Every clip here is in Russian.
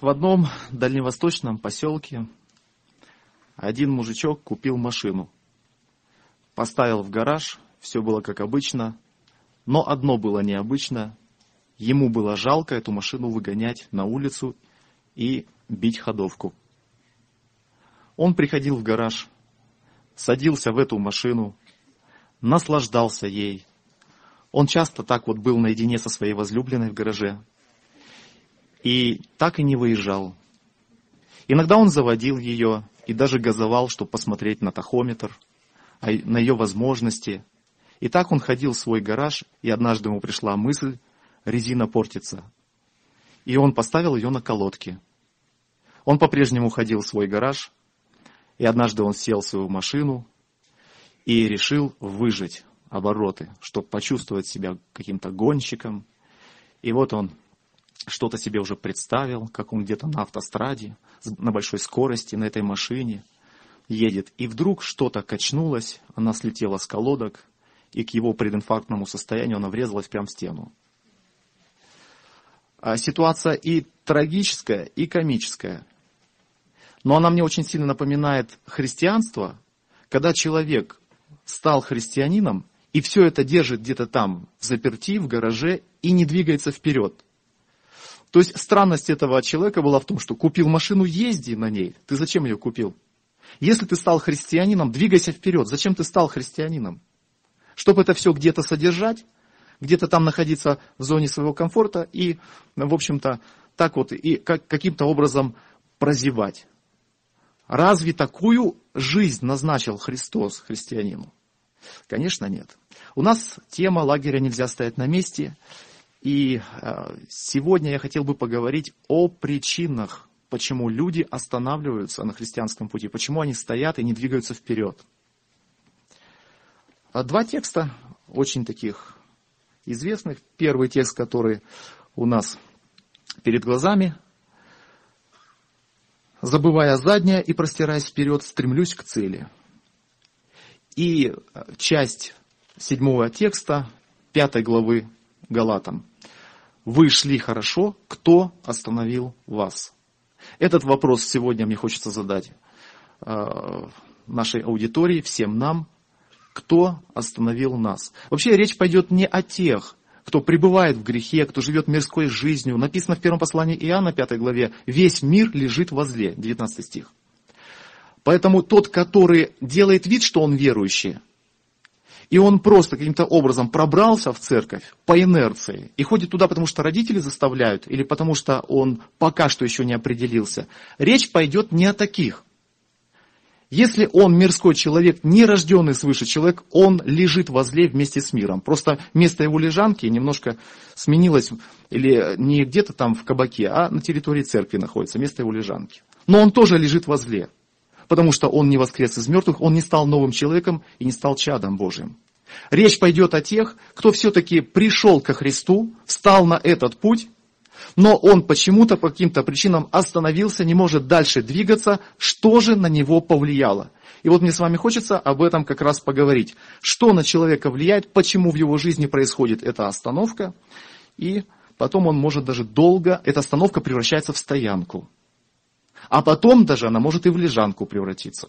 В одном дальневосточном поселке один мужичок купил машину. Поставил в гараж, все было как обычно, но одно было необычно. Ему было жалко эту машину выгонять на улицу и бить ходовку. Он приходил в гараж, садился в эту машину, наслаждался ей. Он часто так вот был наедине со своей возлюбленной в гараже. И так и не выезжал. Иногда он заводил ее и даже газовал, чтобы посмотреть на тахометр, на ее возможности. И так он ходил в свой гараж, и однажды ему пришла мысль: резина портится. И он поставил ее на колодки. Он по-прежнему ходил в свой гараж, и однажды он сел в свою машину и решил выжать обороты, чтобы почувствовать себя каким-то гонщиком. И вот он что-то себе уже представил, как он где-то на автостраде, на большой скорости на этой машине едет. И вдруг что-то качнулось, она слетела с колодок, и к его прединфарктному состоянию она врезалась прямо в стену. Ситуация и трагическая, и комическая. Но она мне очень сильно напоминает христианство, когда человек стал христианином, и все это держит где-то там, взаперти, в гараже, и не двигается вперед. То есть странность этого человека была в том, что купил машину, езди на ней. Ты зачем ее купил? Если ты стал христианином, двигайся вперед. Зачем ты стал христианином? Чтобы это все где-то содержать, где-то там находиться в зоне своего комфорта и, в общем-то, так вот и каким-то образом прозевать. Разве такую жизнь назначил Христос христианину? Конечно, нет. У нас тема лагеря «Нельзя стоять на месте». И сегодня я хотел бы поговорить о причинах, почему люди останавливаются на христианском пути, почему они стоят и не двигаются вперед. Два текста, очень таких известных. Первый текст, который у нас перед глазами. «Забывая заднее и простираясь вперед, стремлюсь к цели». И часть 7 текста 5 главы Галатам. «Вы шли хорошо, кто остановил вас?» Этот вопрос сегодня мне хочется задать нашей аудитории, всем нам. Кто остановил нас? Вообще речь пойдет не о тех, кто пребывает в грехе, кто живет мирской жизнью. Написано в первом послании Иоанна, 5 главе, «Весь мир лежит возле», 19 стих. Поэтому тот, который делает вид, что он верующий, и он просто каким-то образом пробрался в церковь по инерции и ходит туда, потому что родители заставляют, или потому что он пока что еще не определился. Речь пойдет не о таких. Если он мирской человек, не рожденный свыше человек, он лежит возле вместе с миром. Просто место его лежанки немножко сменилось, или не где-то там в кабаке, а на территории церкви находится место его лежанки. Но он тоже лежит возле. Потому что он не воскрес из мертвых, он не стал новым человеком и не стал чадом Божьим. Речь пойдет о тех, кто все-таки пришел ко Христу, встал на этот путь, но он почему-то по каким-то причинам остановился, не может дальше двигаться. Что же на него повлияло? И вот мне с вами хочется об этом как раз поговорить. Что на человека влияет, почему в его жизни происходит эта остановка, и потом он может даже долго, эта остановка превращается в стоянку. А потом даже она может и в лежанку превратиться.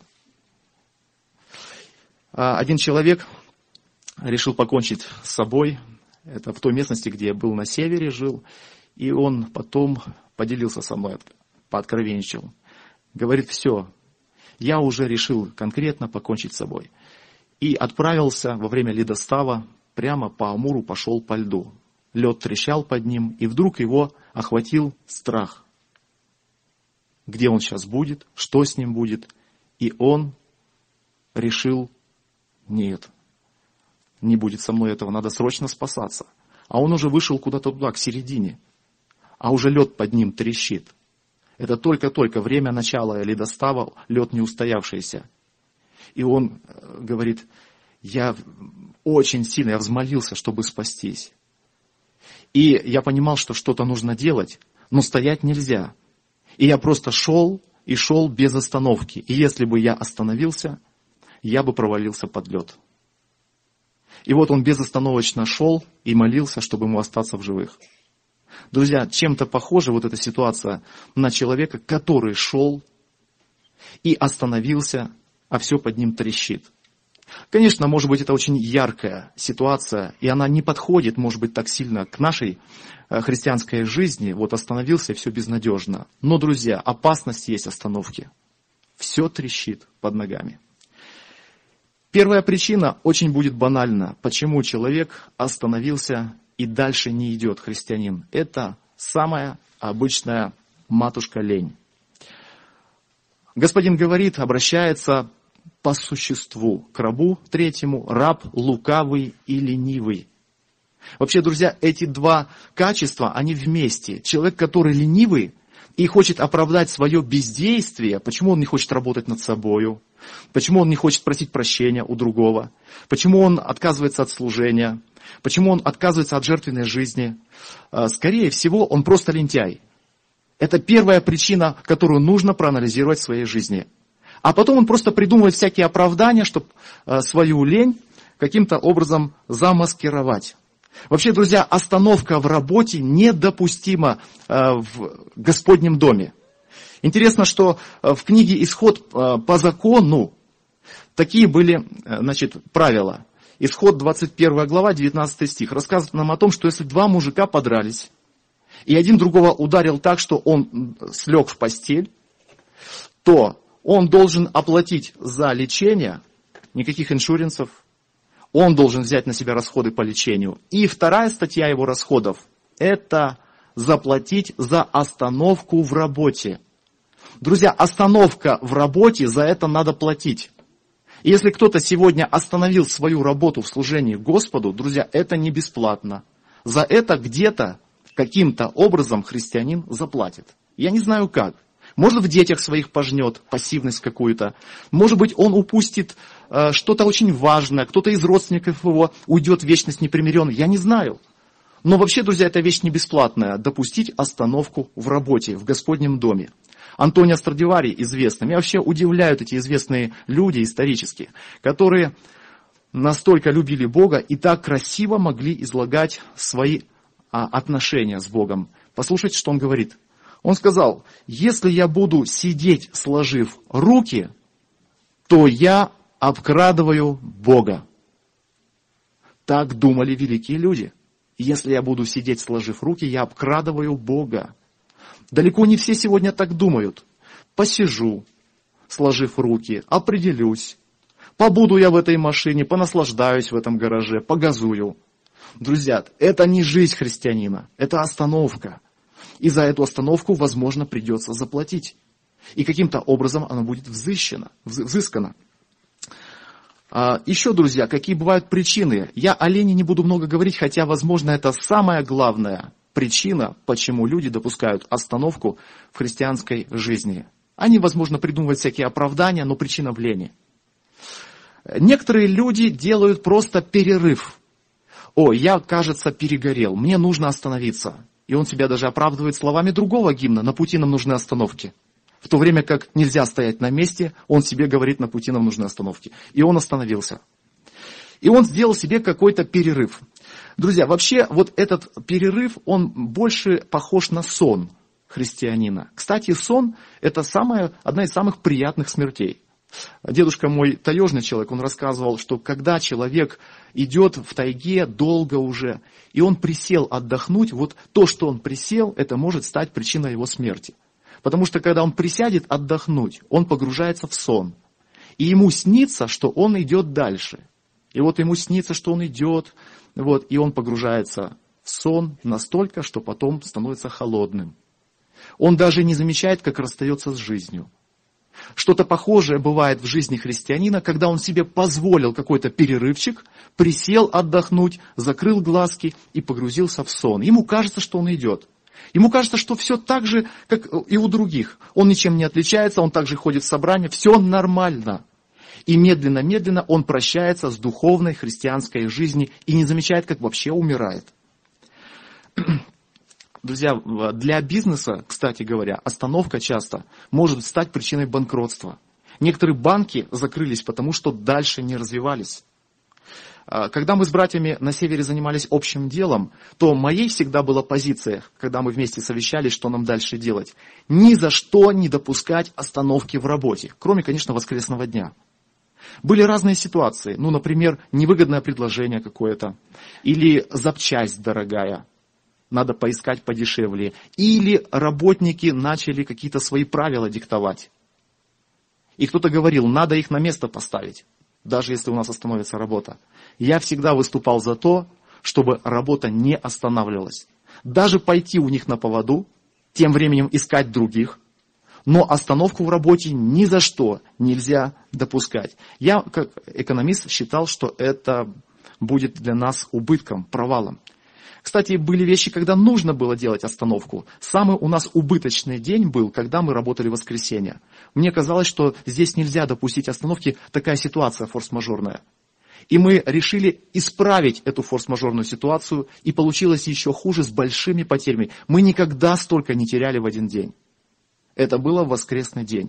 Один человек решил покончить с собой. Это в той местности, где я был на севере, жил. И он потом поделился со мной, пооткровенничал. Говорит: все, я уже решил конкретно покончить с собой. И отправился во время ледостава прямо по Амуру, пошел по льду. Лед трещал под ним, и вдруг его охватил страх. Где он сейчас будет, что с ним будет. И он решил: нет, не будет со мной этого, надо срочно спасаться. А он уже вышел куда-то туда, к середине. А уже лед под ним трещит. Это только-только время начала ледостава, лед не устоявшийся. И он говорит: я очень сильно, я взмолился, чтобы спастись. И я понимал, что что-то нужно делать, но стоять нельзя. И я просто шел и шел без остановки. И если бы я остановился, я бы провалился под лед. И вот он безостановочно шел и молился, чтобы ему остаться в живых. Друзья, чем-то похожа вот эта ситуация на человека, который шел и остановился, а все под ним трещит. Конечно, может быть, это очень яркая ситуация, и она не подходит, может быть, так сильно к нашей христианской жизни. Вот остановился, и все безнадежно. Но, друзья, опасность есть остановки. Все трещит под ногами. Первая причина очень будет банальна. Почему человек остановился и дальше не идет, христианин? Это самая обычная матушка лень. Господин говорит, обращается по существу к рабу третьему: раб лукавый и ленивый. Вообще, друзья, эти два качества, они вместе. Человек, который ленивый и хочет оправдать свое бездействие, почему он не хочет работать над собою, почему он не хочет просить прощения у другого, почему он отказывается от служения, почему он отказывается от жертвенной жизни. Скорее всего, он просто лентяй. Это первая причина, которую нужно проанализировать в своей жизни. А потом он просто придумывает всякие оправдания, чтобы свою лень каким-то образом замаскировать. Вообще, друзья, остановка в работе недопустима в Господнем доме. Интересно, что в книге «Исход» по закону такие были, правила. Исход 21 глава, 19 стих. Рассказывает нам о том, что если два мужика подрались, и один другого ударил так, что он слег в постель, то он должен оплатить за лечение, никаких иншуренсов, он должен взять на себя расходы по лечению. И вторая статья его расходов – это заплатить за остановку в работе. Друзья, остановка в работе, за это надо платить. И если кто-то сегодня остановил свою работу в служении Господу, друзья, это не бесплатно. За это где-то, каким-то образом христианин заплатит. Я не знаю как. Может, в детях своих пожнет пассивность какую-то. Может быть, он упустит что-то очень важное. Кто-то из родственников его уйдет в вечность непримиренный. Я не знаю. Но вообще, друзья, это вещь не бесплатная. Допустить остановку в работе, в Господнем доме. Антонио Страдивари известный. Меня вообще удивляют эти известные люди исторические, которые настолько любили Бога и так красиво могли излагать свои отношения с Богом. Послушайте, что он говорит. Он сказал: если я буду сидеть, сложив руки, то я обкрадываю Бога. Так думали великие люди. Если я буду сидеть, сложив руки, я обкрадываю Бога. Далеко не все сегодня так думают. Посижу, сложив руки, определюсь. Побуду я в этой машине, понаслаждаюсь в этом гараже, погазую. Друзья, это не жизнь христианина, это остановка. И за эту остановку, возможно, придется заплатить. И каким-то образом она будет взыскана. Еще, друзья, какие бывают причины? Я о лени не буду много говорить, хотя, возможно, это самая главная причина, почему люди допускают остановку в христианской жизни. Они, возможно, придумывают всякие оправдания, но причина в лени. Некоторые люди делают просто перерыв. Я, кажется, перегорел, мне нужно остановиться. И он себя даже оправдывает словами другого гимна: на пути нам нужны остановки. В то время как нельзя стоять на месте, он себе говорит: на пути нам нужны остановки. И он остановился. И он сделал себе какой-то перерыв. Друзья, вообще вот этот перерыв, он больше похож на сон христианина. Кстати, сон – это одна из самых приятных смертей. Дедушка мой таежный человек, он рассказывал, что когда человек идет в тайге долго уже, и он присел отдохнуть, вот то, что он присел, это может стать причиной его смерти. Потому что когда он присядет отдохнуть, он погружается в сон. И ему снится, что он идет дальше. И вот ему снится, что он идет, и он погружается в сон настолько, что потом становится холодным. Он даже не замечает, как расстается с жизнью. Что-то похожее бывает в жизни христианина, когда он себе позволил какой-то перерывчик, присел отдохнуть, закрыл глазки и погрузился в сон. Ему кажется, что он идет. Ему кажется, что все так же, как и у других. Он ничем не отличается, он также ходит в собрание, все нормально. И медленно-медленно он прощается с духовной христианской жизнью и не замечает, как вообще умирает. Друзья, для бизнеса, кстати говоря, остановка часто может стать причиной банкротства. Некоторые банки закрылись, потому что дальше не развивались. Когда мы с братьями на севере занимались общим делом, то моей всегда была позиция, когда мы вместе совещались, что нам дальше делать. Ни за что не допускать остановки в работе, кроме, конечно, воскресного дня. Были разные ситуации, например, невыгодное предложение какое-то, или запчасть дорогая, надо поискать подешевле, или работники начали какие-то свои правила диктовать. И кто-то говорил, надо их на место поставить, даже если у нас остановится работа. Я всегда выступал за то, чтобы работа не останавливалась. Даже пойти у них на поводу, тем временем искать других, но остановку в работе ни за что нельзя допускать. Я, как экономист, считал, что это будет для нас убытком, провалом. Кстати, были вещи, когда нужно было делать остановку. Самый у нас убыточный день был, когда мы работали в воскресенье. Мне казалось, что здесь нельзя допустить остановки, такая ситуация форс-мажорная. И мы решили исправить эту форс-мажорную ситуацию, и получилось еще хуже, с большими потерями. Мы никогда столько не теряли в один день. Это было в воскресный день.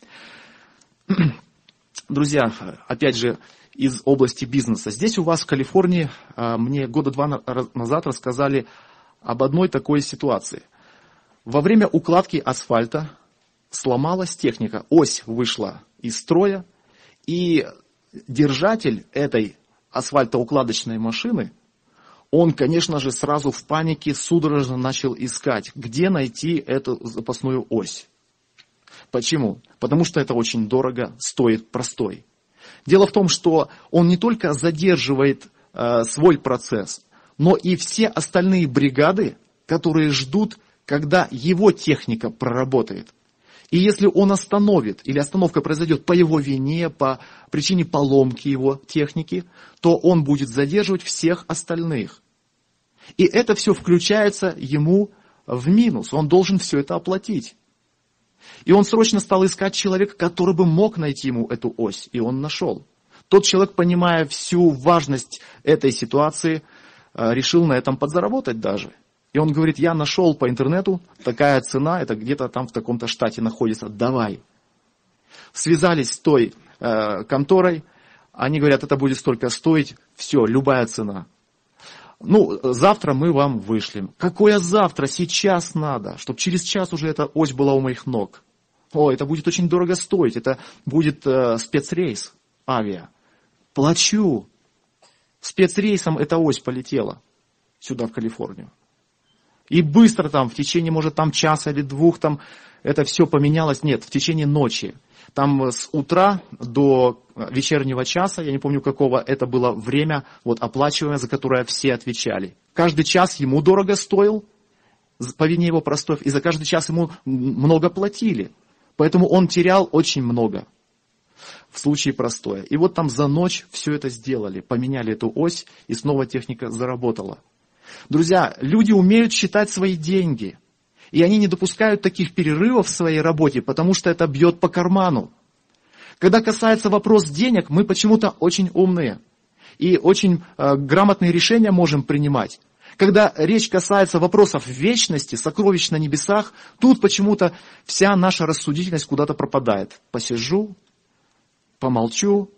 Друзья, опять же, из области бизнеса. Здесь у вас в Калифорнии мне года 2 назад рассказали об одной такой ситуации. Во время укладки асфальта сломалась техника, ось вышла из строя, и держатель этой асфальтоукладочной машины, он, конечно же, сразу в панике судорожно начал искать, где найти эту запасную ось. Почему? Потому что это очень дорого стоит простой. Дело в том, что он не только задерживает свой процесс, но и все остальные бригады, которые ждут, когда его техника проработает. И если он остановит, или остановка произойдет по его вине, по причине поломки его техники, то он будет задерживать всех остальных. И это все включается ему в минус, он должен все это оплатить. И он срочно стал искать человека, который бы мог найти ему эту ось, и он нашел. Тот человек, понимая всю важность этой ситуации, решил на этом подзаработать даже. И он говорит, я нашел по интернету, такая цена, это где-то там в таком-то штате находится, давай. Связались с той конторой, они говорят, это будет столько стоить, все, любая цена. Завтра мы вам вышлем. Какое завтра? Сейчас надо, чтобы через час уже эта ось была у моих ног. Это будет очень дорого стоить, это будет спецрейс авиа. Плачу. Спецрейсом эта ось полетела сюда, в Калифорнию. И быстро там, в течение, может, часа или 2, это все поменялось. Нет, в течение ночи. Там с утра до вечернего часа, я не помню какого, это было время оплачиваемое, за которое все отвечали. Каждый час ему дорого стоил, по вине его простоев, и за каждый час ему много платили. Поэтому он терял очень много в случае простоя. И за ночь все это сделали, поменяли эту ось, и снова техника заработала. Друзья, люди умеют считать свои деньги. И они не допускают таких перерывов в своей работе, потому что это бьет по карману. Когда касается вопрос денег, мы почему-то очень умные. И очень грамотные решения можем принимать. Когда речь касается вопросов вечности, сокровищ на небесах, тут почему-то вся наша рассудительность куда-то пропадает. Посижу, помолчу,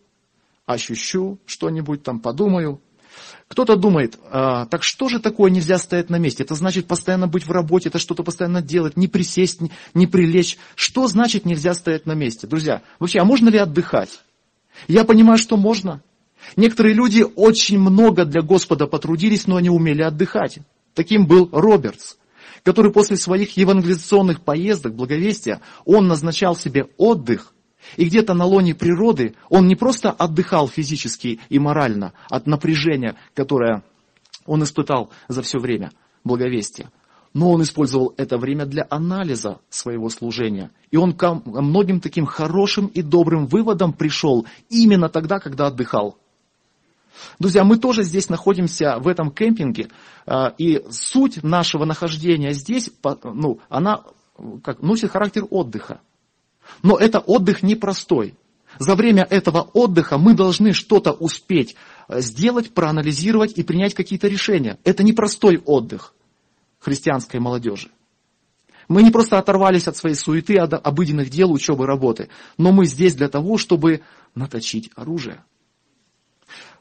ощущу что-нибудь подумаю. Кто-то думает, так что же такое нельзя стоять на месте? Это значит постоянно быть в работе, это что-то постоянно делать, не присесть, не прилечь. Что значит нельзя стоять на месте? Друзья, вообще, а можно ли отдыхать? Я понимаю, что можно. Некоторые люди очень много для Господа потрудились, но они умели отдыхать. Таким был Робертс, который после своих евангелизационных поездок, благовестия, он назначал себе отдых. И где-то на лоне природы он не просто отдыхал физически и морально от напряжения, которое он испытал за все время благовестия, но он использовал это время для анализа своего служения. И он ко многим таким хорошим и добрым выводам пришел именно тогда, когда отдыхал. Друзья, мы тоже здесь находимся в этом кемпинге, и суть нашего нахождения здесь, она носит характер отдыха. Но это отдых непростой. За время этого отдыха мы должны что-то успеть сделать, проанализировать и принять какие-то решения. Это непростой отдых христианской молодежи. Мы не просто оторвались от своей суеты, от обыденных дел, учебы, работы, но мы здесь для того, чтобы наточить оружие.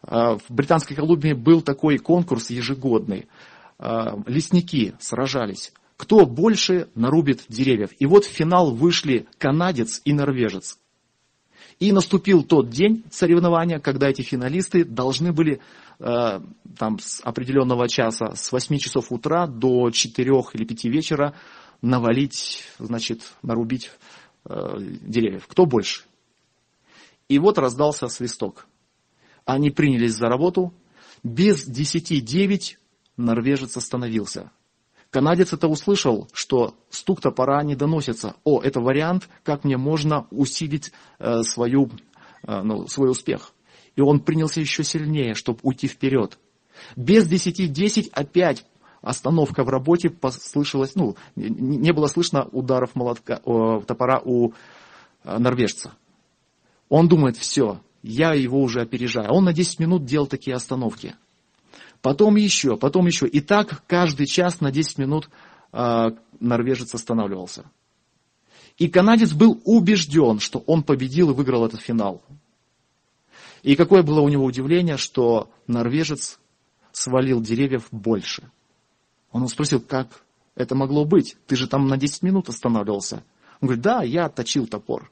В Британской Колумбии был такой конкурс ежегодный. Лесники сражались. Кто больше нарубит деревьев. И вот в финал вышли канадец и норвежец. И наступил тот день соревнования, когда эти финалисты должны были там, с определенного часа, с 8 часов утра до 4 или 5 вечера навалить, значит, нарубить деревьев. Кто больше? И вот раздался свисток. Они принялись за работу. Без 10:09 норвежец остановился. Канадец это услышал, что стук топора не доносится. О, это вариант, как мне можно усилить свой успех. И он принялся еще сильнее, чтобы уйти вперед. Без 10:10 опять остановка в работе послышалась, не было слышно ударов топора у норвежца. Он думает, все, я его уже опережаю. Он на 10 минут делал такие остановки. Потом еще. И так каждый час на 10 минут норвежец останавливался. И канадец был убежден, что он победил и выиграл этот финал. И какое было у него удивление, что норвежец свалил деревьев больше. Он его спросил, как это могло быть? Ты же там на 10 минут останавливался. Он говорит, да, я точил топор.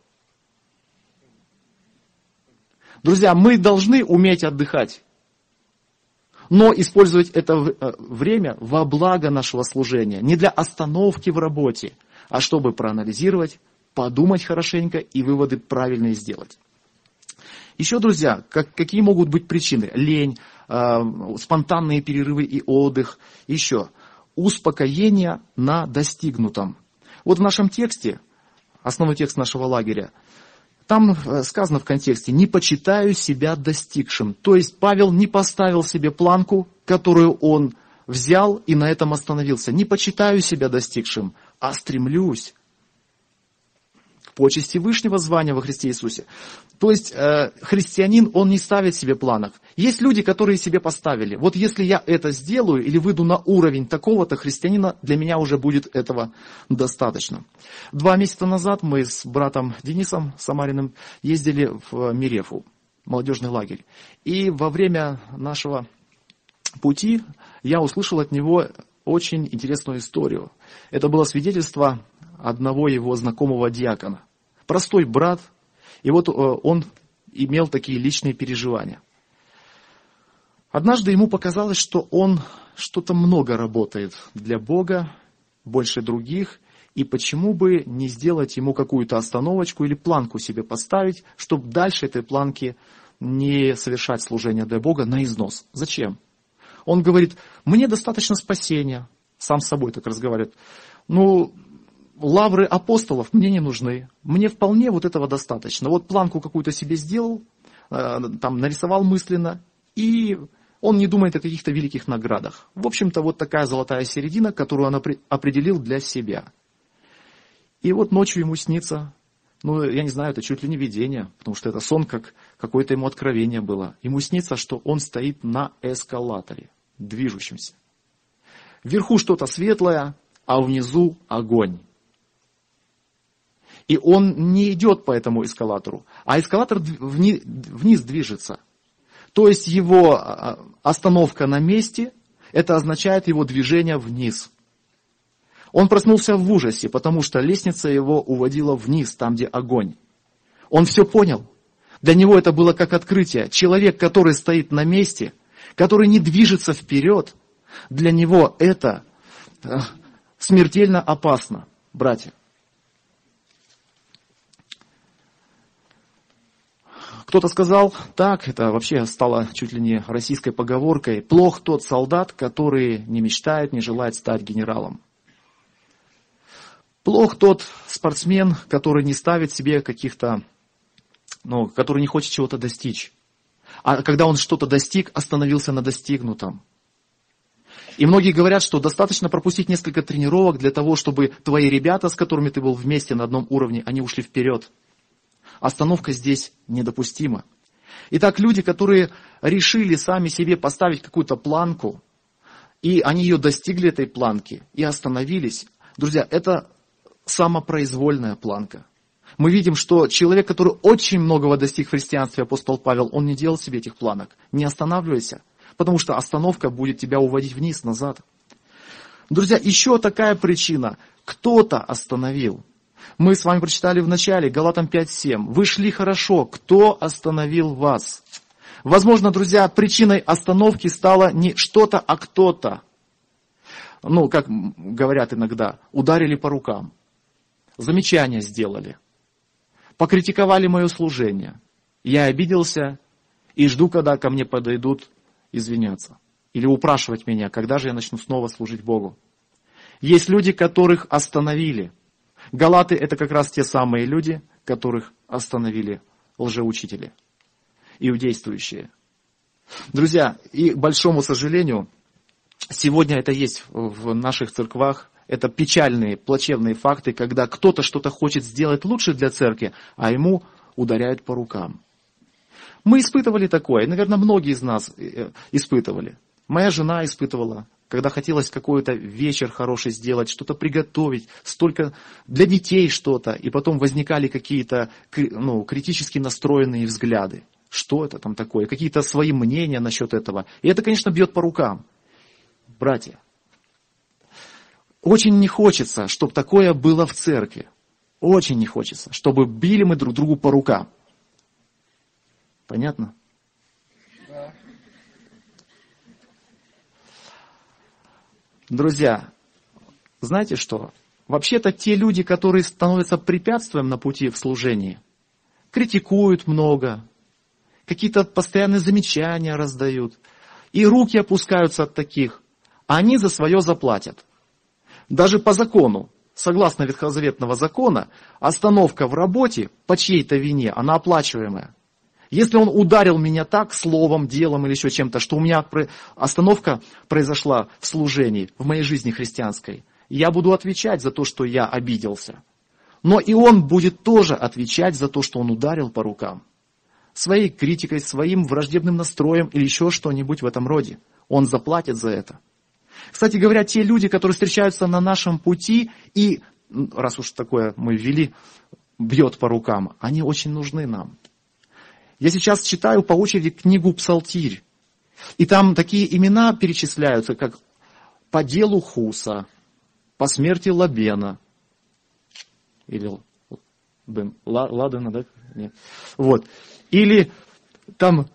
Друзья, мы должны уметь отдыхать. Но использовать это время во благо нашего служения. Не для остановки в работе, а чтобы проанализировать, подумать хорошенько и выводы правильные сделать. Еще, друзья, какие могут быть причины? Лень, спонтанные перерывы и отдых. Еще успокоение на достигнутом. Вот в нашем тексте, основной текст нашего лагеря, там сказано в контексте, не почитаю себя достигшим. То есть Павел не поставил себе планку, которую он взял и на этом остановился. Не почитаю себя достигшим, а стремлюсь к почести Вышнего звания во Христе Иисусе. То есть христианин, он не ставит себе планок. Есть люди, которые себе поставили. Вот если я это сделаю или выйду на уровень такого-то христианина, для меня уже будет этого достаточно. 2 месяца назад мы с братом Денисом Самариным ездили в Мирефу, молодежный лагерь. И во время нашего пути я услышал от него очень интересную историю. Это было свидетельство одного его знакомого диакона. Простой брат. И вот он имел такие личные переживания. Однажды ему показалось, что он что-то много работает для Бога, больше других, и почему бы не сделать ему какую-то остановочку или планку себе поставить, чтобы дальше этой планки не совершать служение для Бога на износ. Зачем? Он говорит, мне достаточно спасения, сам с собой так разговаривает. Лавры апостолов мне не нужны. Мне вполне вот этого достаточно. Вот планку какую-то себе сделал, там нарисовал мысленно, и он не думает о каких-то великих наградах. В общем-то, вот такая золотая середина, которую он определил для себя. И вот ночью ему снится, я не знаю, это чуть ли не видение, потому что это сон, как какое-то ему откровение было. Ему снится, что он стоит на эскалаторе, движущемся. Вверху что-то светлое, а внизу огонь. И он не идет по этому эскалатору, а эскалатор вниз движется. То есть его остановка на месте, это означает его движение вниз. Он проснулся в ужасе, потому что лестница его уводила вниз, там, где огонь. Он все понял. Для него это было как открытие. Человек, который стоит на месте, который не движется вперед, для него это смертельно опасно, братья. Кто-то сказал, так, это вообще стало чуть ли не российской поговоркой, плох тот солдат, который не мечтает, не желает стать генералом. Плох тот спортсмен, который не ставит себе каких-то, который не хочет чего-то достичь. А когда он что-то достиг, остановился на достигнутом. И многие говорят, что достаточно пропустить несколько тренировок для того, чтобы твои ребята, с которыми ты был вместе на одном уровне, они ушли вперед. Остановка здесь недопустима. Итак, люди, которые решили сами себе поставить какую-то планку, и они ее достигли, этой планки, и остановились, друзья, это самопроизвольная планка. Мы видим, что человек, который очень многого достиг в христианстве, апостол Павел, он не делал себе этих планок. Не останавливайся, потому что остановка будет тебя уводить вниз, назад. Друзья, еще такая причина. Кто-то остановил. Мы с вами прочитали в начале, Галатам 5:7. Вы шли хорошо. Кто остановил вас? Возможно, друзья, причиной остановки стало не что-то, а кто-то. Как говорят иногда, ударили по рукам. Замечания сделали. Покритиковали мое служение. Я обиделся и жду, когда ко мне подойдут извиняться. Или упрашивать меня, когда же я начну снова служить Богу. Есть люди, которых остановили. Галаты — это как раз те самые люди, которых остановили лжеучители, иудействующие. Друзья, и к большому сожалению, сегодня это есть в наших церквах. Это печальные, плачевные факты, когда кто-то что-то хочет сделать лучше для церкви, а ему ударяют по рукам. Мы испытывали такое, наверное, многие из нас испытывали. Моя жена испытывала, когда хотелось какой-то вечер хороший сделать, что-то приготовить, столько для детей что-то, и потом возникали какие-то критически настроенные взгляды. Что это там такое? Какие-то свои мнения насчет этого. И это, конечно, бьет по рукам. Братья, очень не хочется, чтобы такое было в церкви. Очень не хочется, чтобы били мы друг другу по рукам. Понятно? Да. Друзья, знаете что? Вообще-то те люди, которые становятся препятствием на пути в служении, критикуют много, какие-то постоянные замечания раздают, и руки опускаются от таких, а они за свое заплатят. Даже по закону, согласно ветхозаветного закона, остановка в работе по чьей-то вине, она оплачиваемая. Если он ударил меня так, словом, делом или еще чем-то, что у меня остановка произошла в служении, в моей жизни христианской, я буду отвечать за то, что я обиделся. Но и он будет тоже отвечать за то, что он ударил по рукам. Своей критикой, своим враждебным настроем или еще что-нибудь в этом роде. Он заплатит за это. Кстати говоря, те люди, которые встречаются на нашем пути, и, раз уж такое мы ввели, бьет по рукам, они очень нужны нам. Я сейчас читаю по очереди книгу «Псалтирь». И там такие имена перечисляются, как по делу Хуса, по смерти Лабена. Или Ладена, да? Нет. Вот. Или там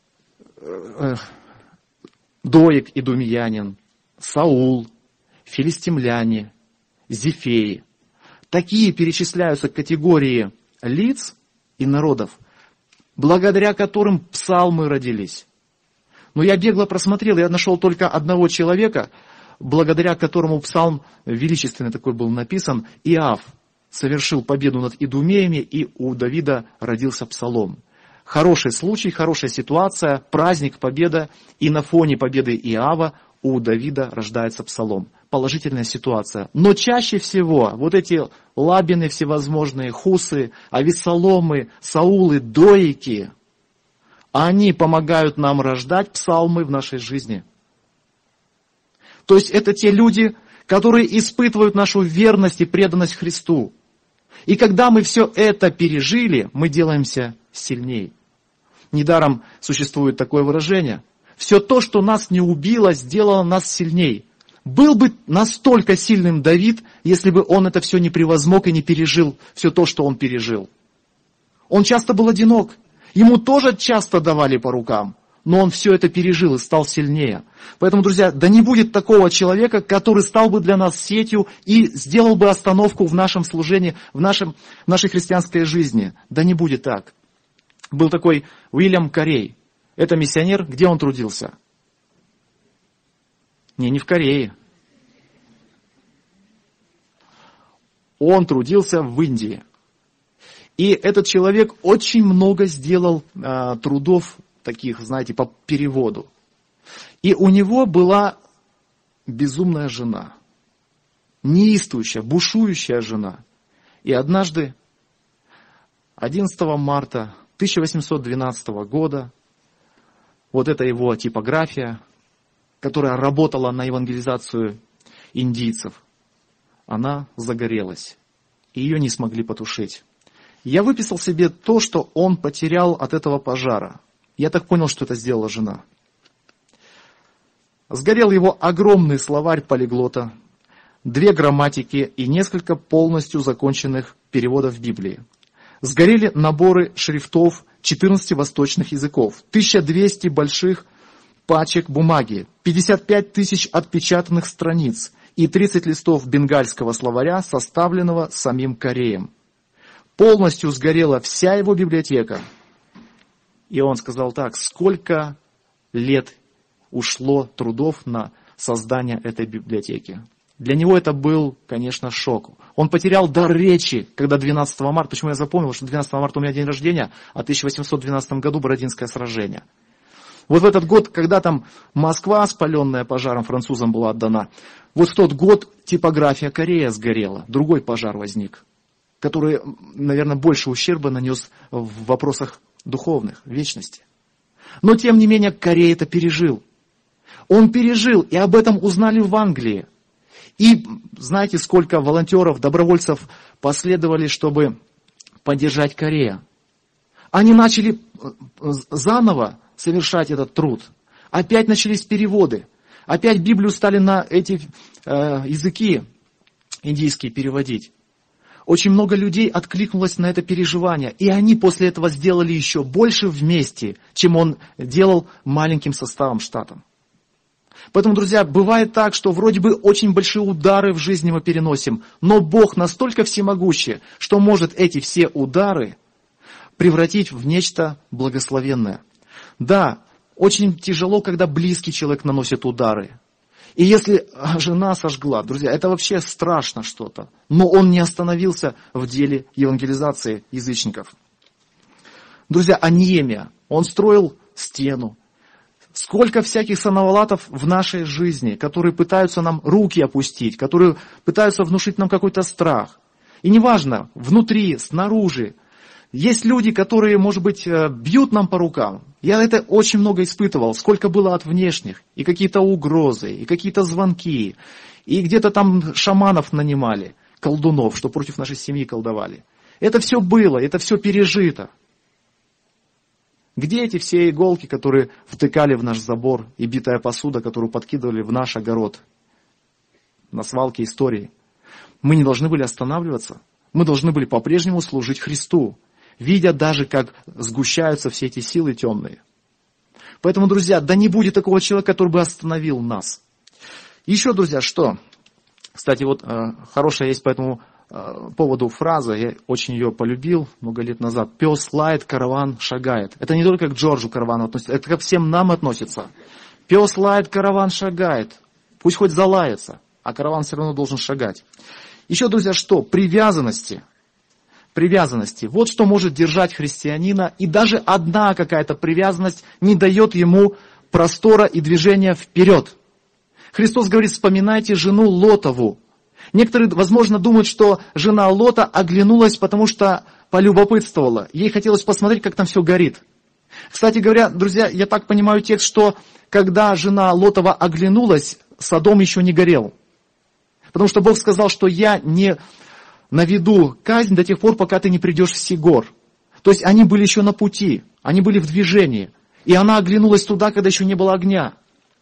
Доек идумеянин, Саул, филистимляне, Зефеи. Такие перечисляются категории лиц и народов, благодаря которым псалмы родились. Но я бегло просмотрел, я нашел только одного человека, благодаря которому псалм величественный такой был написан. Иав совершил победу над идумеями, и у Давида родился псалом. Хороший случай, хорошая ситуация, праздник, победа, и на фоне победы Иава у Давида рождается псалом. Положительная ситуация. Но чаще всего вот эти Лабины всевозможные, Хусы, Авессаломы, Саулы, Доики, они помогают нам рождать псалмы в нашей жизни. То есть это те люди, которые испытывают нашу верность и преданность Христу. И когда мы все это пережили, мы делаемся сильнее. Недаром существует такое выражение. Все то, что нас не убило, сделало нас сильней. Был бы настолько сильным Давид, если бы он это все не превозмог и не пережил все то, что он пережил. Он часто был одинок. Ему тоже часто давали по рукам. Но он все это пережил и стал сильнее. Поэтому, друзья, да не будет такого человека, который стал бы для нас сетью и сделал бы остановку в нашем служении, в нашей христианской жизни. Да не будет так. Был такой Уильям Карей. Это миссионер. Где он трудился? Не в Корее. Он трудился в Индии. И этот человек очень много сделал трудов таких, знаете, по переводу. И у него была безумная жена. Неистующая, бушующая жена. И однажды, 11 марта 1812 года, вот это его типография, которая работала на евангелизацию индийцев, она загорелась. И ее не смогли потушить. Я выписал себе то, что он потерял от этого пожара. Я так понял, что это сделала жена. Сгорел его огромный словарь полиглота, 2 грамматики и несколько полностью законченных переводов Библии. Сгорели наборы шрифтов 14 восточных языков, 1200 больших пачек бумаги, 55 тысяч отпечатанных страниц и 30 листов бенгальского словаря, составленного самим Кореем. Полностью сгорела вся его библиотека. И он сказал так: сколько лет ушло трудов на создание этой библиотеки. Для него это был, конечно, шок. Он потерял дар речи, когда 12 марта, почему я запомнил, что 12 марта у меня день рождения, а в 1812 году Бородинское сражение. Вот в этот год, когда там Москва, спаленная пожаром, французам была отдана, вот в тот год типография Корея сгорела, другой пожар возник, который, наверное, больше ущерба нанес в вопросах духовных, вечности. Но, тем не менее, Корея это пережил. Он пережил, и об этом узнали в Англии. И знаете, сколько волонтеров, добровольцев последовали, чтобы поддержать Корею? Они начали заново совершать этот труд. Опять начались переводы. Опять Библию стали на эти языки индийские переводить. Очень много людей откликнулось на это переживание. И они после этого сделали еще больше вместе, чем он делал маленьким составом, штатом. Поэтому, друзья, бывает так, что вроде бы очень большие удары в жизни мы переносим, но Бог настолько всемогущий, что может эти все удары превратить в нечто благословенное. Да, очень тяжело, когда близкий человек наносит удары. И если жена сожгла, друзья, это вообще страшно что-то. Но он не остановился в деле евангелизации язычников. Друзья, а Неемия, он строил стену. Сколько всяких санавалатов в нашей жизни, которые пытаются нам руки опустить, которые пытаются внушить нам какой-то страх. И неважно, внутри, снаружи. Есть люди, которые, может быть, бьют нам по рукам. Я это очень много испытывал, сколько было от внешних. И какие-то угрозы, и какие-то звонки. И где-то там шаманов нанимали, колдунов, что против нашей семьи колдовали. Это все было, это все пережито. Где эти все иголки, которые втыкали в наш забор, и битая посуда, которую подкидывали в наш огород? На свалке истории. Мы не должны были останавливаться. Мы должны были по-прежнему служить Христу, видя даже, как сгущаются все эти силы темные. Поэтому, друзья, да не будет такого человека, который бы остановил нас. Еще, друзья, что? Кстати, вот хорошая есть по этому поводу фраза, я очень ее полюбил много лет назад. Пес лает, караван шагает. Это не только к Джорджу каравану относится, это ко всем нам относится. Пес лает, караван шагает. Пусть хоть залается, а караван все равно должен шагать. Еще, друзья, что? Привязанности. Привязанности. Вот что может держать христианина. И даже одна какая-то привязанность не дает ему простора и движения вперед. Христос говорит: вспоминайте жену Лотову. Некоторые, возможно, думают, что жена Лота оглянулась, потому что полюбопытствовала. Ей хотелось посмотреть, как там все горит. Кстати говоря, друзья, я так понимаю текст, что когда жена Лотова оглянулась, Содом еще не горел. Потому что Бог сказал, что я не наведу казнь до тех пор, пока ты не придешь в Сигор. То есть они были еще на пути, они были в движении. И она оглянулась туда, когда еще не было огня.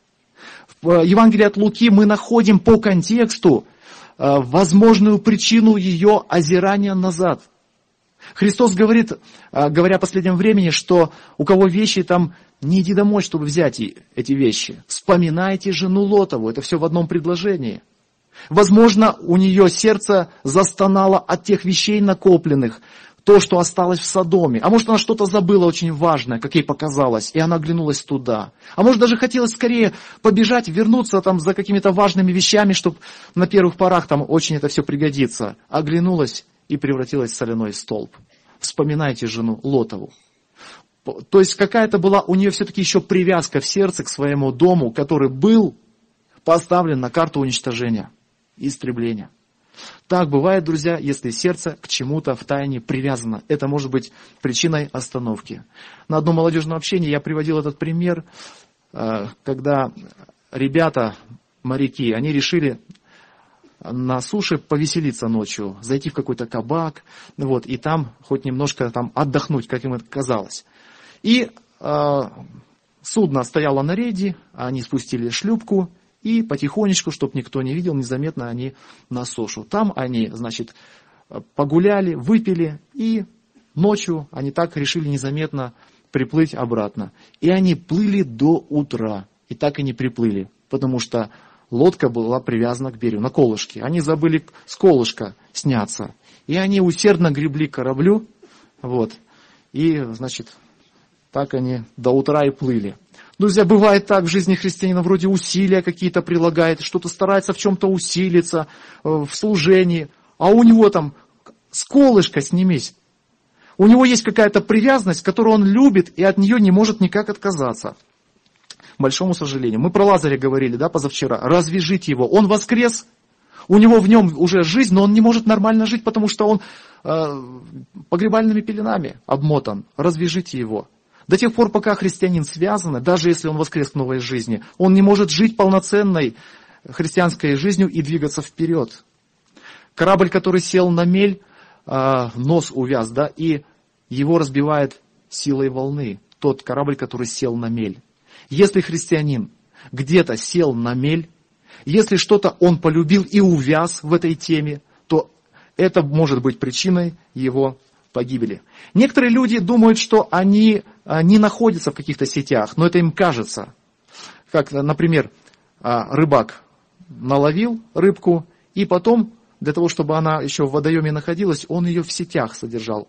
В Евангелии от Луки мы находим по контексту возможную причину ее озирания назад. Христос говорит, говоря о последнем времени, что у кого вещи там, не иди домой, чтобы взять эти вещи. Вспоминайте жену Лотову. Это все в одном предложении. Возможно, у нее сердце застонало от тех вещей накопленных, то, что осталось в Содоме. А может, она что-то забыла очень важное, как ей показалось, и она оглянулась туда. А может, даже хотелось скорее побежать, вернуться там за какими-то важными вещами, чтобы на первых порах там очень это все пригодится. Оглянулась и превратилась в соляной столб. Вспоминайте жену Лотову. То есть какая-то была у нее все-таки еще привязка в сердце к своему дому, который был поставлен на карту уничтожения, истребления. Так бывает, друзья, если сердце к чему-то втайне привязано. Это может быть причиной остановки. На одном молодежном общении я приводил этот пример, когда ребята, моряки, они решили на суше повеселиться ночью, зайти в какой-то кабак, вот, и там хоть немножко там отдохнуть, как им это казалось. И судно стояло на рейде, они спустили шлюпку, и потихонечку, чтобы никто не видел, незаметно они на сушу. Там они, значит, погуляли, выпили, и ночью они так решили незаметно приплыть обратно. И они плыли до утра, и так и не приплыли, потому что лодка была привязана к берегу, на колышке. Они забыли с колышка сняться. И они усердно гребли к кораблю, вот, и, значит, так они до утра и плыли. Друзья, бывает так в жизни христианина, вроде усилия какие-то прилагает, что-то старается в чем-то усилиться, в служении, а у него там с колышка снимись. У него есть какая-то привязанность, которую он любит, и от нее не может никак отказаться. К большому сожалению. Мы про Лазаря говорили, да, позавчера. Развяжите его. Он воскрес, у него в нем уже жизнь, но он не может нормально жить, потому что он погребальными пеленами обмотан. Развяжите его. До тех пор, пока христианин связан, даже если он воскрес к новой жизни, он не может жить полноценной христианской жизнью и двигаться вперед. Корабль, который сел на мель, нос увяз, да, и его разбивает силой волны. Тот корабль, который сел на мель. Если христианин где-то сел на мель, если что-то он полюбил и увяз в этой теме, то это может быть причиной его погибели. Некоторые люди думают, что они не находятся в каких-то сетях, но это им кажется. Как, например, рыбак наловил рыбку, и потом, для того, чтобы она еще в водоеме находилась, он ее в сетях содержал.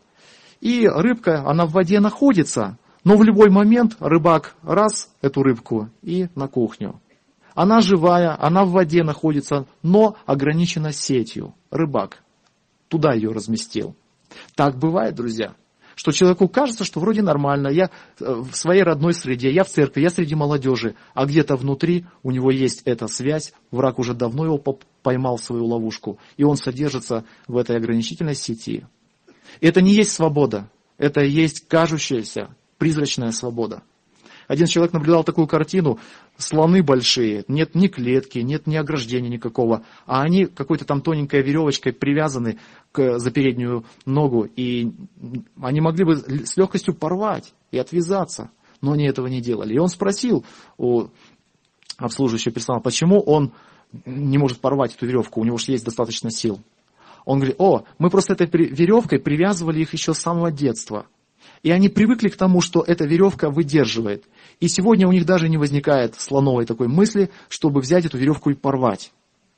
И рыбка, она в воде находится, но в любой момент рыбак раз эту рыбку и на кухню. Она живая, она в воде находится, но ограничена сетью. Рыбак туда ее разместил. Так бывает, друзья, что человеку кажется, что вроде нормально, я в своей родной среде, я в церкви, я среди молодежи, а где-то внутри у него есть эта связь, враг уже давно его поймал в свою ловушку, и он содержится в этой ограничительной сети. Это не есть свобода, это и есть кажущаяся, призрачная свобода. Один человек наблюдал такую картину, слоны большие, нет ни клетки, нет ни ограждения никакого, а они какой-то там тоненькой веревочкой привязаны за переднюю ногу, и они могли бы с легкостью порвать и отвязаться, но они этого не делали. И он спросил у обслуживающего персонала, почему он не может порвать эту веревку, у него же есть достаточно сил. Он говорит, мы просто этой веревкой привязывали их еще с самого детства. И они привыкли к тому, что эта веревка выдерживает. И сегодня у них даже не возникает слоновой такой мысли, чтобы взять эту веревку и порвать.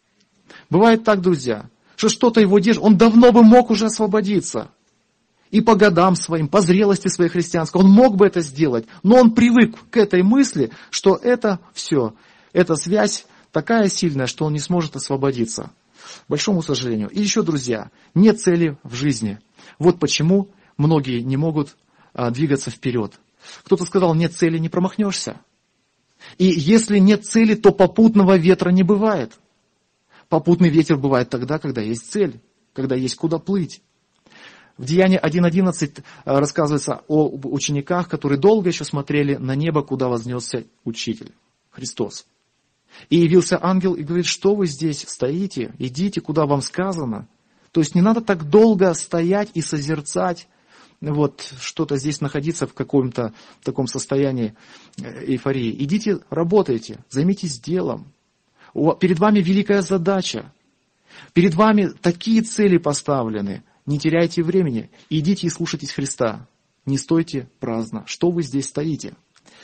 Бывает так, друзья, что что-то его держит, он давно бы мог уже освободиться. И по годам своим, по зрелости своей христианской, он мог бы это сделать. Но он привык к этой мысли, что это все, эта связь такая сильная, что он не сможет освободиться. К большому сожалению. И еще, друзья, нет цели в жизни. Вот почему многие не могут двигаться вперед. Кто-то сказал, нет цели, не промахнешься. И если нет цели, то попутного ветра не бывает. Попутный ветер бывает тогда, когда есть цель, когда есть куда плыть. В Деянии 1:11 рассказывается о учениках, которые долго еще смотрели на небо, куда вознесся Учитель, Христос. И явился ангел и говорит, что вы здесь стоите, идите, куда вам сказано. То есть не надо так долго стоять и созерцать, вот что-то здесь находиться в каком-то таком состоянии эйфории. Идите, работайте, займитесь делом. Перед вами великая задача. Перед вами такие цели поставлены. Не теряйте времени. Идите и слушайтесь Христа. Не стойте праздно. Что вы здесь стоите?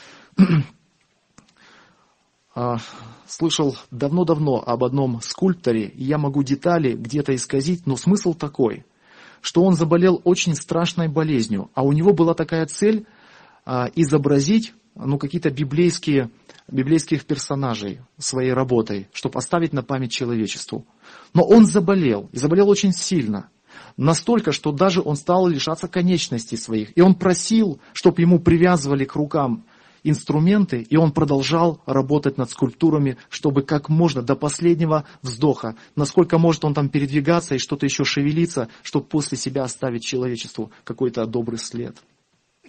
Слышал давно-давно об одном скульпторе, и я могу детали где-то исказить, но смысл такой, что он заболел очень страшной болезнью, а у него была такая цель изобразить какие-то библейских персонажей своей работой, чтобы оставить на память человечеству. Но он заболел, и заболел очень сильно. Настолько, что даже он стал лишаться конечностей своих. И он просил, чтобы ему привязывали к рукам инструменты, и он продолжал работать над скульптурами, чтобы как можно до последнего вздоха, насколько может он там передвигаться и что-то еще шевелиться, чтобы после себя оставить человечеству какой-то добрый след.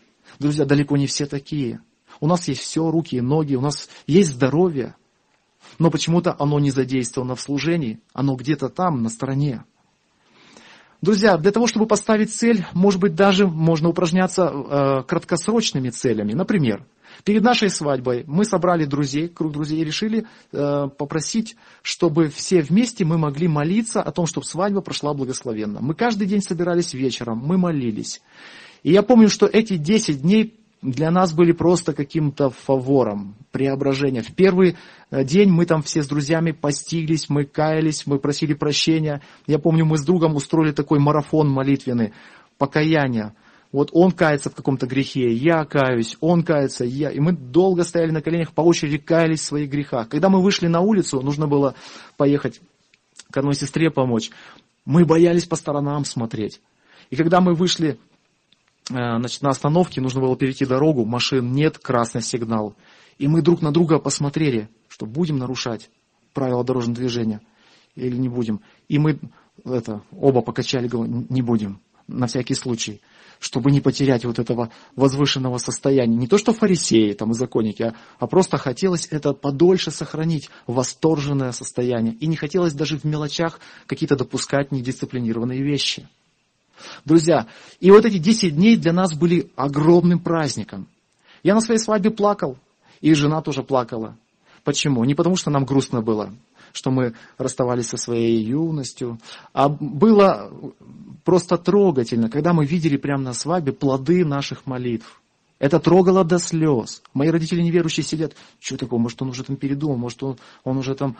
Друзья, далеко не все такие. У нас есть все, руки и ноги, у нас есть здоровье. Но почему-то оно не задействовано в служении, оно где-то там, на стороне. Друзья, для того, чтобы поставить цель, может быть, даже можно упражняться краткосрочными целями. Например, перед нашей свадьбой мы собрали друзей, круг друзей, и решили попросить, чтобы все вместе мы могли молиться о том, чтобы свадьба прошла благословенно. Мы каждый день собирались вечером, мы молились. И я помню, что эти 10 дней для нас были просто каким-то фавором, преображением. В первый день мы там все с друзьями постились, мы каялись, мы просили прощения. Я помню, мы с другом устроили такой марафон молитвенный, покаяния. Вот он кается в каком-то грехе, я каюсь, он кается, я. И мы долго стояли на коленях, по очереди каялись в своих грехах. Когда мы вышли на улицу, нужно было поехать к одной сестре помочь. Мы боялись по сторонам смотреть. И когда мы вышли на остановке, нужно было перейти дорогу, машин нет, красный сигнал. И мы друг на друга посмотрели, что будем нарушать правила дорожного движения или не будем. И мы оба покачали голову, не будем, на всякий случай, чтобы не потерять вот этого возвышенного состояния. Не то, что фарисеи там, и законники, а просто хотелось это подольше сохранить, восторженное состояние. И не хотелось даже в мелочах какие-то допускать недисциплинированные вещи. Друзья, и вот эти 10 дней для нас были огромным праздником. Я на своей свадьбе плакал, и жена тоже плакала. Почему? Не потому, что нам грустно было, что мы расставались со своей юностью, а было просто трогательно, когда мы видели прямо на свадьбе плоды наших молитв. Это трогало до слез. Мои родители неверующие сидят, что такое, может он уже там передумал, может он уже там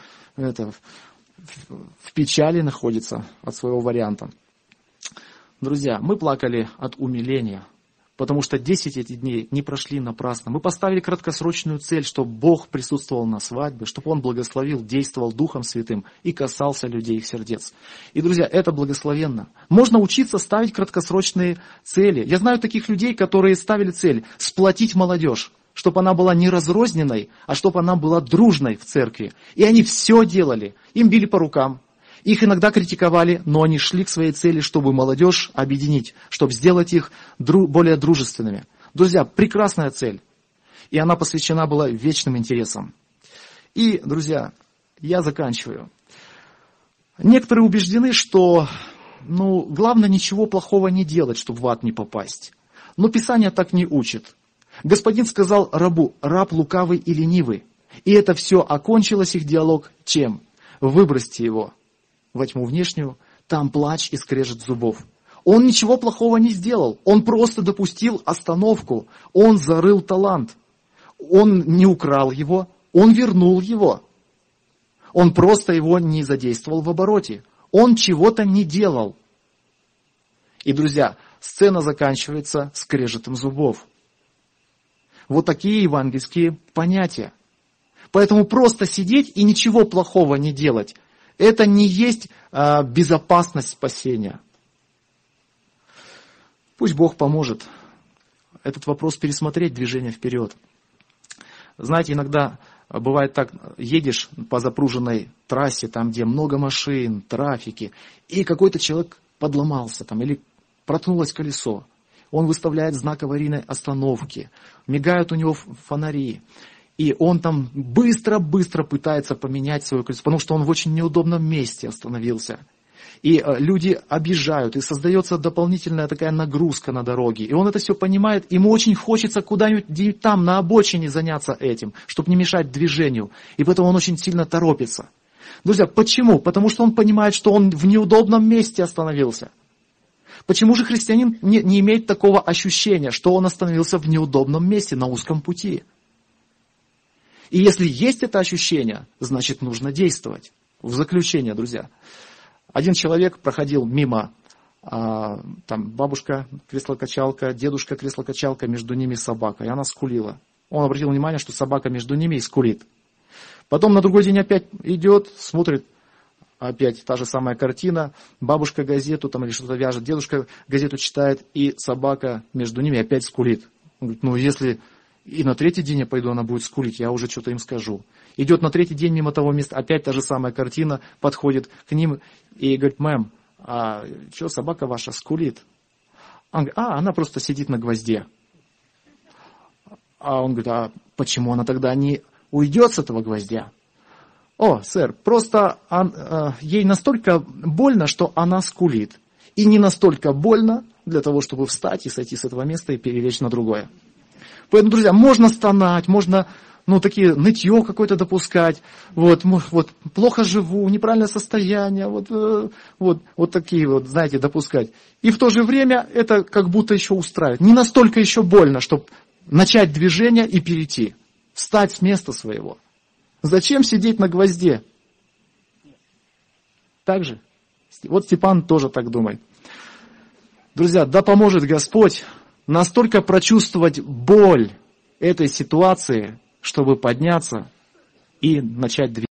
в печали находится от своего варианта. Друзья, мы плакали от умиления, потому что 10 этих дней не прошли напрасно. Мы поставили краткосрочную цель, чтобы Бог присутствовал на свадьбе, чтобы Он благословил, действовал Духом Святым и касался людей их сердец. И, друзья, это благословенно. Можно учиться ставить краткосрочные цели. Я знаю таких людей, которые ставили цель сплотить молодежь, чтобы она была не разрозненной, а чтобы она была дружной в церкви. И они все делали. Им били по рукам. Их иногда критиковали, но они шли к своей цели, чтобы молодежь объединить, чтобы сделать их более дружественными. Друзья, прекрасная цель. И она посвящена была вечным интересам. И, друзья, я заканчиваю. Некоторые убеждены, что главное ничего плохого не делать, чтобы в ад не попасть. Но Писание так не учит. Господин сказал рабу: раб лукавый и ленивый. И это все окончилось, их диалог, чем? Выбросьте его во тьму внешнюю, там плач и скрежет зубов. Он ничего плохого не сделал, он просто допустил остановку, он зарыл талант. Он не украл его, он вернул его. Он просто его не задействовал в обороте. Он чего-то не делал. И, друзья, сцена заканчивается скрежетом зубов. Вот такие евангельские понятия. Поэтому просто сидеть и ничего плохого не делать, это не есть безопасность спасения. Пусть Бог поможет этот вопрос пересмотреть, движение вперед. Знаете, иногда бывает так, едешь по запруженной трассе, там, где много машин, трафики, и какой-то человек подломался там, или проткнулось колесо. Он выставляет знак аварийной остановки, мигают у него фонари. И он там быстро-быстро пытается поменять свое колесо, потому что он в очень неудобном месте остановился. И люди объезжают, и создается дополнительная такая нагрузка на дороге. И он это все понимает, ему очень хочется куда-нибудь там на обочине заняться этим, чтобы не мешать движению. И поэтому он очень сильно торопится. Друзья, почему? Потому что он понимает, что он в неудобном месте остановился. Почему же христианин не имеет такого ощущения, что он остановился в неудобном месте, на узком пути? И если есть это ощущение, значит нужно действовать. В заключение, друзья. Один человек проходил мимо, там бабушка кресло-качалка, дедушка кресло-качалка, между ними собака, и она скулила. Он обратил внимание, что собака между ними и скулит. Потом на другой день опять идет, смотрит, опять та же самая картина, бабушка газету там или что-то вяжет, дедушка газету читает, и собака между ними опять скулит. Он говорит, если и на третий день я пойду, она будет скулить, я уже что-то им скажу. Идет на третий день мимо того места, опять та же самая картина, подходит к ним и говорит, мэм, а что собака ваша скулит? Он говорит, она просто сидит на гвозде. А он говорит, а почему она тогда не уйдет с этого гвоздя? О, сэр, просто ей настолько больно, что она скулит. И не настолько больно для того, чтобы встать и сойти с этого места и перелечь на другое. Поэтому, друзья, можно стонать, можно такие нытье какое-то допускать, вот, плохо живу, неправильное состояние, вот такие вот, знаете, допускать. И в то же время это как будто еще устраивает. Не настолько еще больно, чтобы начать движение и перейти, встать с места своего. Зачем сидеть на гвозде? Так же? Вот Степан тоже так думает. Друзья, да поможет Господь настолько прочувствовать боль этой ситуации, чтобы подняться и начать двигаться.